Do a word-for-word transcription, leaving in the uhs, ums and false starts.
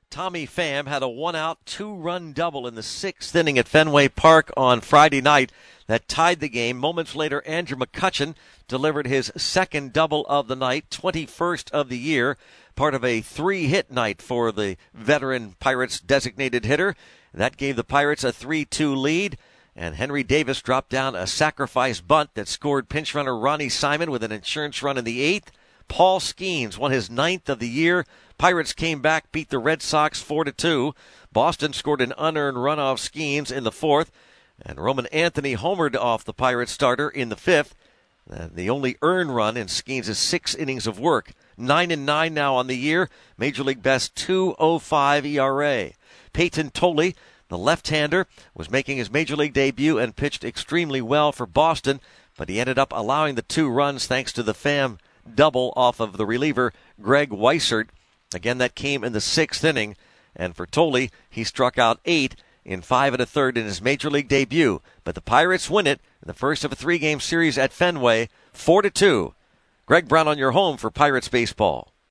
Tommy Pham had a one-out, two-run double in the sixth inning at Fenway Park on Friday night that tied the game. Moments later, Andrew McCutchen delivered his second double of the night, twenty-first of the year, part of a three-hit night for the veteran Pirates designated hitter. That gave the Pirates a three two lead, and Henry Davis dropped down a sacrifice bunt that scored pinch runner Ronnie Simon with an insurance run in the eighth. Paul Skeens won his ninth of the year. Pirates came back, beat the Red Sox four to two. Boston scored an unearned run off Skeens in the fourth, and Roman Anthony homered off the Pirates starter in the fifth. And the only earned run in Skeens' six innings of work. Nine and nine now on the year. Major League best two oh five E R A. Peyton Tolley, the left-hander, was making his Major League debut and pitched extremely well for Boston, but he ended up allowing the two runs thanks to the Pham double off of the reliever Greg Weissert. Again, that came in the sixth inning, and for Tolley, he struck out eight in five and a third in his Major League debut. But the Pirates win it in the first of a three-game series at Fenway, four to two. Greg Brown on your home for Pirates baseball.